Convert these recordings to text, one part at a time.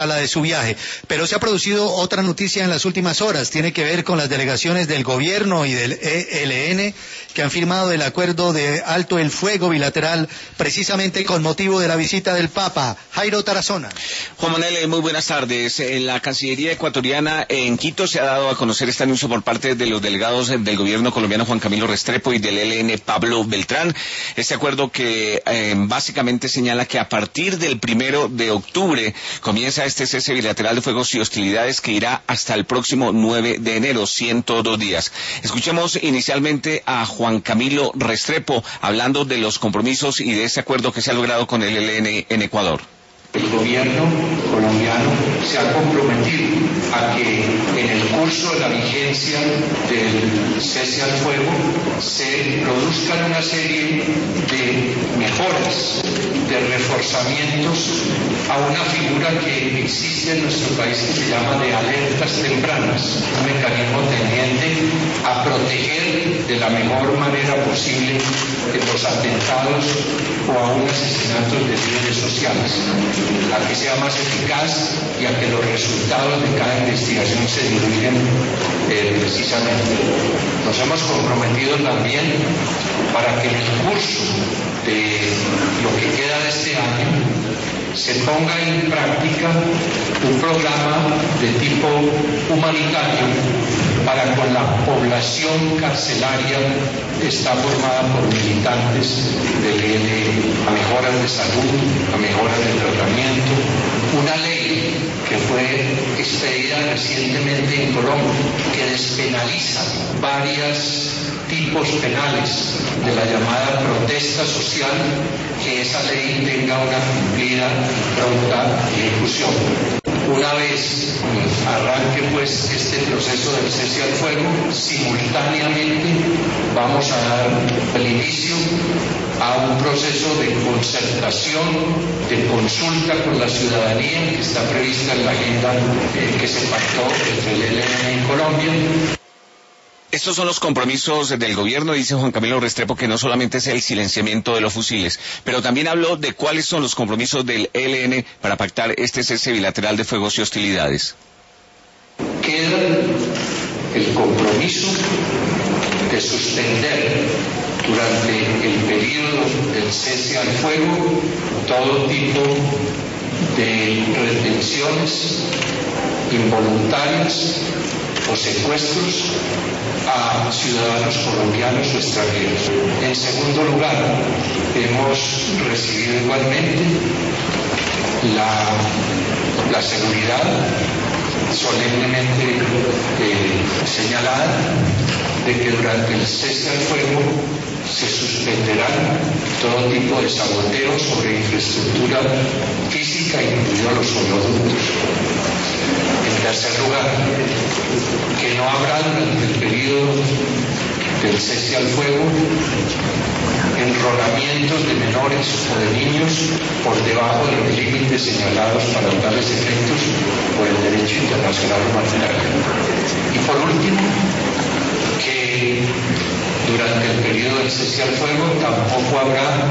a la de su viaje. Pero se ha producido otra noticia en las últimas horas, tiene que ver con las delegaciones del gobierno y del ELN que han firmado el acuerdo de alto el fuego bilateral precisamente con motivo de la visita del Papa. Jairo Tarazona. Juan Manuel, muy buenas tardes. En la Cancillería ecuatoriana en Quito se ha dado a conocer este anuncio por parte de los delegados del gobierno colombiano Juan Camilo Restrepo y del ELN Pablo Beltrán. Este acuerdo que básicamente señala que a partir del 1 de octubre comienza este cese bilateral de fuegos y hostilidades que irá hasta el próximo 9 de enero, 102 días. Escuchemos inicialmente a Juan Camilo Restrepo hablando de los compromisos y de ese acuerdo que se ha logrado con el ELN en Ecuador. El gobierno colombiano se ha comprometido a que en el curso de la vigencia del cese al fuego se produzcan una serie de mejoras, de reforzamientos a una figura que existe en nuestro país que se llama de alertas tempranas, un mecanismo tendiente a proteger de la mejor manera posible de los atentados o aún asesinatos de líderes sociales, a que sea más eficaz y a que los resultados de cada investigación se divulguen precisamente. Nos hemos comprometido también para que en el curso de lo que queda de este año se ponga en práctica un programa de tipo humanitario para con la población carcelaria que está formada por militantes del ELN, a mejoras de salud, a mejoras de tratamiento, una ley que fue expedida recientemente en Colombia que despenaliza varios tipos penales de la llamada protesta social, que esa ley tenga una cumplida pronta ejecución. Una vez arranque pues este proceso del cese al fuego, simultáneamente vamos a dar el inicio a un proceso de concertación, de consulta con la ciudadanía que está prevista en la agenda que se pactó entre el ELN y Colombia. Estos son los compromisos del gobierno, dice Juan Camilo Restrepo, que no solamente es el silenciamiento de los fusiles, pero también habló de cuáles son los compromisos del ELN para pactar este cese bilateral de fuegos y hostilidades. Queda el compromiso de suspender durante el periodo del cese al fuego todo tipo de retenciones involuntarias o secuestros a ciudadanos colombianos o extranjeros. En segundo lugar, hemos recibido igualmente la seguridad solemnemente señalada de que durante el cese al fuego se suspenderán todo tipo de saboteos sobre infraestructura física, incluidos los oleoductos. En tercer lugar, que no habrá durante el periodo del cese al fuego enrolamientos de menores o de niños por debajo de los límites señalados para tales efectos por el derecho internacional humanitario. Y por último, que durante el periodo del cese al fuego tampoco habrá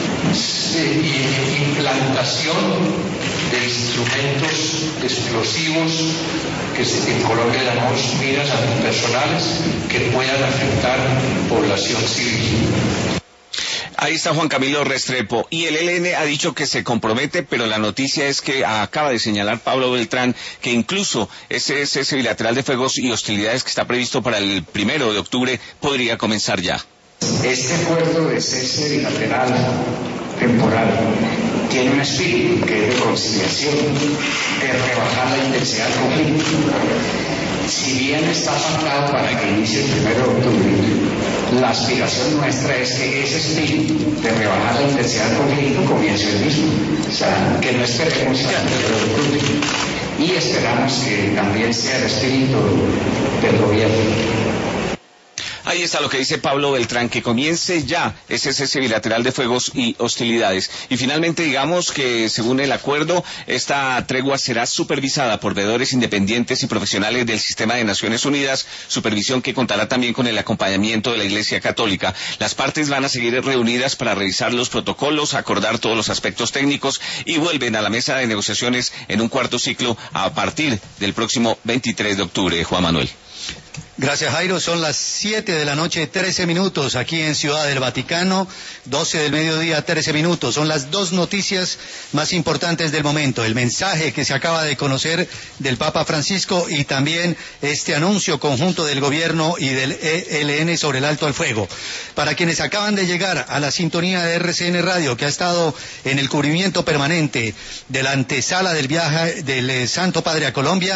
implantación de instrumentos explosivos que en Colombia llamamos minas antipersonales que puedan afectar población civil. Ahí está Juan Camilo Restrepo. Y el ELN ha dicho que se compromete, pero la noticia es que acaba de señalar Pablo Beltrán que incluso ese cese bilateral de fuegos y hostilidades que está previsto para el 1 de octubre podría comenzar ya. Este acuerdo de cese bilateral temporal tiene un espíritu que es de conciliación, de rebajar la intensidad del conflicto. Si bien está pactado para que inicie el 1 de octubre, la aspiración nuestra es que ese espíritu de rebajar la intensidad del conflicto comience el mismo. O sea, que no esperemos hasta el 1 de octubre. Y esperamos que también sea el espíritu del gobierno. Ahí está lo que dice Pablo Beltrán, que comience ya ese cese bilateral de fuegos y hostilidades. Y finalmente digamos que según el acuerdo, esta tregua será supervisada por veedores independientes y profesionales del sistema de Naciones Unidas, supervisión que contará también con el acompañamiento de la Iglesia Católica. Las partes van a seguir reunidas para revisar los protocolos, acordar todos los aspectos técnicos y vuelven a la mesa de negociaciones en un cuarto ciclo a partir del próximo 23 de octubre. Juan Manuel. Gracias, Jairo. Son las 7 de la noche, 13 minutos, aquí en Ciudad del Vaticano, 12 del mediodía, 13 minutos. Son las dos noticias más importantes del momento. El mensaje que se acaba de conocer del Papa Francisco y también este anuncio conjunto del gobierno y del ELN sobre el alto al fuego. Para quienes acaban de llegar a la sintonía de RCN Radio, que ha estado en el cubrimiento permanente de la antesala del viaje del Santo Padre a Colombia,